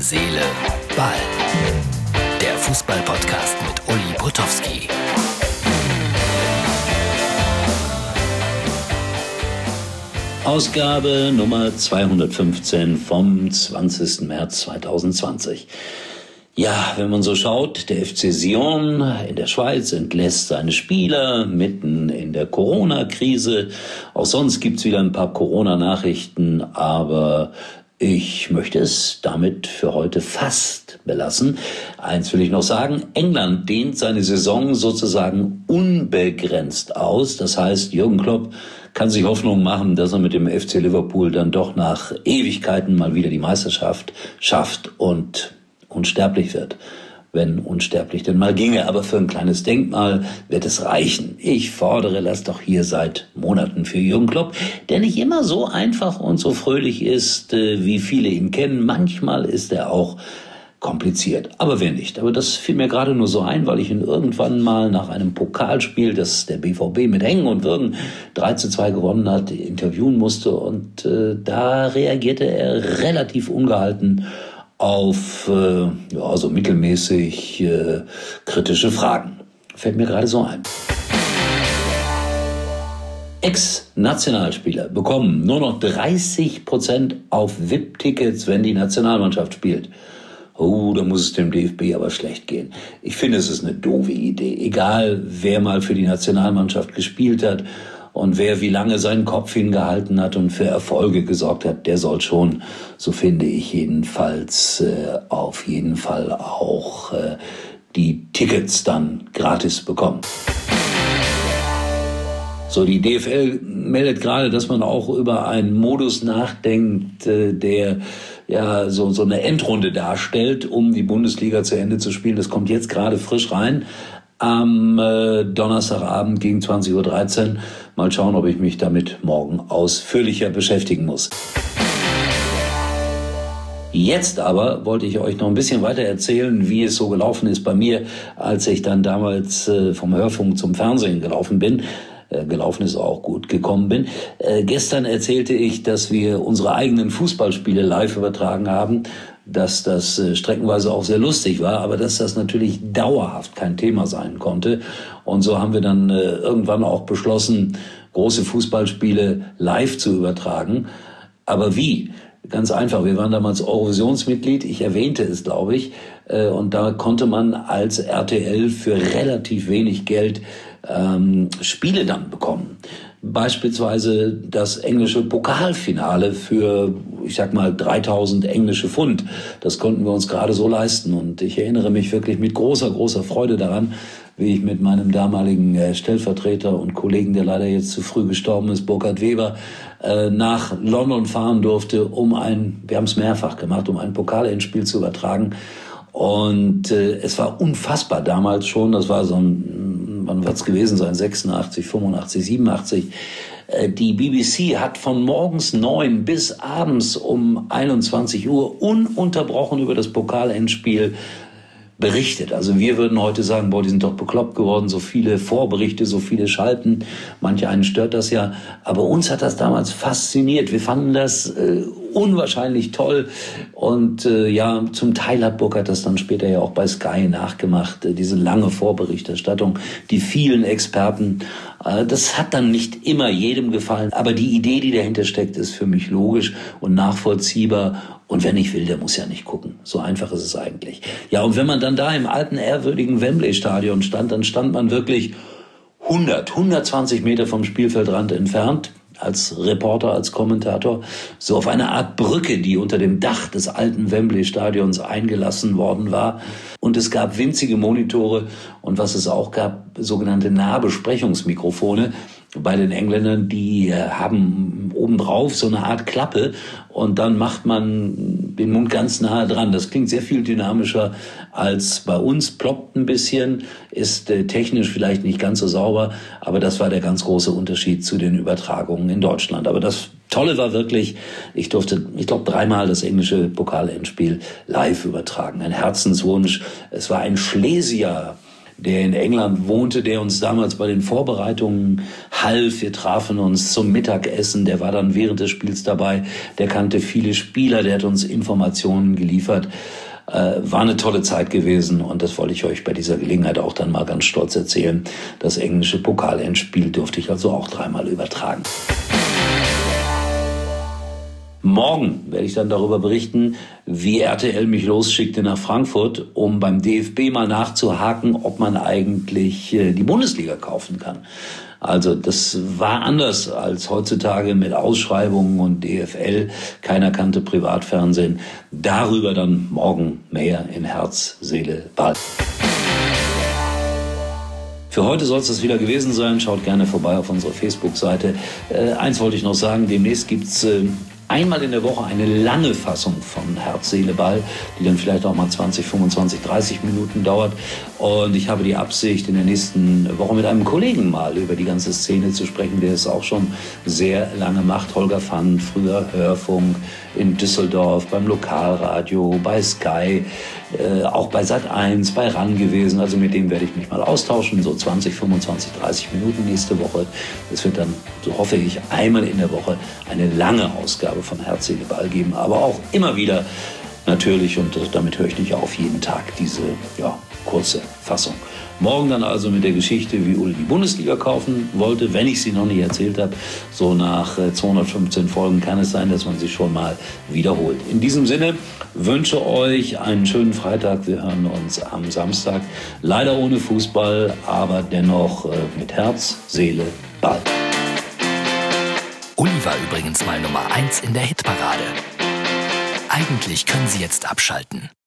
Seele, Ball. Der Fußball-Podcast mit Uli Potowski. Ausgabe Nummer 215 vom 20. März 2020. Ja, wenn man so schaut, der FC Sion in der Schweiz entlässt seine Spieler mitten in der Corona-Krise. Auch sonst gibt's wieder ein paar Corona-Nachrichten, aber ich möchte es damit für heute fast belassen. Eins will ich noch sagen, England dehnt seine Saison sozusagen unbegrenzt aus. Das heißt, Jürgen Klopp kann sich Hoffnung machen, dass er mit dem FC Liverpool dann doch nach Ewigkeiten mal wieder die Meisterschaft schafft und unsterblich wird, wenn unsterblich denn mal ginge. Aber für ein kleines Denkmal wird es reichen. Ich fordere das doch hier seit Monaten für Jürgen Klopp, der nicht immer so einfach und so fröhlich ist, wie viele ihn kennen. Manchmal ist er auch kompliziert, aber wer nicht. Aber das fiel mir gerade nur so ein, weil ich ihn irgendwann mal nach einem Pokalspiel, das der BVB mit Hängen und Würgen 3:2 gewonnen hat, interviewen musste. Und da reagierte er relativ ungehalten auf so mittelmäßig kritische Fragen. Fällt mir gerade so ein. Ex-Nationalspieler bekommen nur noch 30% auf VIP-Tickets, wenn die Nationalmannschaft spielt. Oh, da muss es dem DFB aber schlecht gehen. Ich finde, es ist eine doofe Idee. Egal, wer mal für die Nationalmannschaft gespielt hat und wer wie lange seinen Kopf hingehalten hat und für Erfolge gesorgt hat, der soll schon, so finde ich jedenfalls, auf jeden Fall auch die Tickets dann gratis bekommen. So, die DFL meldet gerade, dass man auch über einen Modus nachdenkt, der ja so eine Endrunde darstellt, um die Bundesliga zu Ende zu spielen. Das kommt jetzt gerade frisch rein. Am Donnerstagabend gegen 20:13 Uhr. Mal schauen, ob ich mich damit morgen ausführlicher beschäftigen muss. Jetzt aber wollte ich euch noch ein bisschen weiter erzählen, wie es so gelaufen ist bei mir, als ich dann damals vom Hörfunk zum Fernsehen gelaufen bin. Gelaufen ist auch gut, gekommen bin. Gestern erzählte ich, dass wir unsere eigenen Fußballspiele live übertragen haben, dass das streckenweise auch sehr lustig war, aber dass das natürlich dauerhaft kein Thema sein konnte. Und so haben wir dann irgendwann auch beschlossen, große Fußballspiele live zu übertragen. Aber wie? Ganz einfach, wir waren damals Eurovisionsmitglied, ich erwähnte es, glaube ich, und da konnte man als RTL für relativ wenig Geld Spiele dann bekommen. Beispielsweise das englische Pokalfinale für, ich sag mal, 3000 englische Pfund. Das konnten wir uns gerade so leisten. Und ich erinnere mich wirklich mit großer, großer Freude daran, wie ich mit meinem damaligen Stellvertreter und Kollegen, der leider jetzt zu früh gestorben ist, Burkhard Weber, nach London fahren durfte, wir haben es mehrfach gemacht, um ein Pokalendspiel zu übertragen. Und es war unfassbar damals schon, das war so wann wird es gewesen sein, 86, 85, 87. Die BBC hat von morgens 9 bis abends um 21 Uhr ununterbrochen über das Pokalendspiel berichtet. Also wir würden heute sagen, die sind doch bekloppt geworden, so viele Vorberichte, so viele Schalten. Manche einen stört das ja, aber uns hat das damals fasziniert. Wir fanden das unwahrscheinlich toll und zum Teil hat Burkhard das dann später ja auch bei Sky nachgemacht, diese lange Vorberichterstattung, die vielen Experten. Das hat dann nicht immer jedem gefallen, aber die Idee, die dahinter steckt, ist für mich logisch und nachvollziehbar. Und wer nicht will, der muss ja nicht gucken. So einfach ist es eigentlich. Ja, und wenn man dann da im alten, ehrwürdigen Wembley-Stadion stand, dann stand man wirklich 120 Meter vom Spielfeldrand entfernt, als Reporter, als Kommentator, so auf einer Art Brücke, die unter dem Dach des alten Wembley-Stadions eingelassen worden war. Und es gab winzige Monitore und was es auch gab, sogenannte Nahbesprechungsmikrofone bei den Engländern, die haben obendrauf so eine Art Klappe und dann macht man den Mund ganz nahe dran. Das klingt sehr viel dynamischer als bei uns, ploppt ein bisschen, ist technisch vielleicht nicht ganz so sauber, aber das war der ganz große Unterschied zu den Übertragungen in Deutschland. Aber das Tolle war wirklich, ich durfte, ich glaube, 3-mal das englische Pokalendspiel live übertragen. Ein Herzenswunsch. Es war ein Schlesier der in England wohnte, der uns damals bei den Vorbereitungen half. Wir trafen uns zum Mittagessen, der war dann während des Spiels dabei, der kannte viele Spieler, der hat uns Informationen geliefert. War eine tolle Zeit gewesen und das wollte ich euch bei dieser Gelegenheit auch dann mal ganz stolz erzählen. Das englische Pokalendspiel durfte ich also auch 3-mal übertragen. Morgen werde ich dann darüber berichten, wie RTL mich losschickte nach Frankfurt, um beim DFB mal nachzuhaken, ob man eigentlich die Bundesliga kaufen kann. Also das war anders als heutzutage mit Ausschreibungen und DFL. Keiner kannte Privatfernsehen. Darüber dann morgen mehr in Herz, Seele, Ball. Für heute soll es das wieder gewesen sein. Schaut gerne vorbei auf unsere Facebook-Seite. Eins wollte ich noch sagen, demnächst gibt's einmal in der Woche eine lange Fassung von Herz, Seele, Ball, die dann vielleicht auch mal 20, 25, 30 Minuten dauert. Und ich habe die Absicht, in der nächsten Woche mit einem Kollegen mal über die ganze Szene zu sprechen, der es auch schon sehr lange macht. Holger Pfann, früher Hörfunk in Düsseldorf, beim Lokalradio, bei Sky, auch bei Sat.1, bei RAN gewesen. Also mit dem werde ich mich mal austauschen, so 20, 25, 30 Minuten nächste Woche. Es wird dann, so hoffe ich, einmal in der Woche eine lange Ausgabe von Herz, Seele, Ball geben, aber auch immer wieder natürlich, und damit höre ich nicht auf, jeden Tag diese kurze Fassung. Morgen dann also mit der Geschichte, wie Uli die Bundesliga kaufen wollte, wenn ich sie noch nicht erzählt habe. So nach 215 Folgen kann es sein, dass man sie schon mal wiederholt. In diesem Sinne wünsche euch einen schönen Freitag. Wir hören uns am Samstag. Leider ohne Fußball, aber dennoch mit Herz, Seele, Ball. Uli war übrigens mal Nummer 1 in der Hitparade. Eigentlich können Sie jetzt abschalten.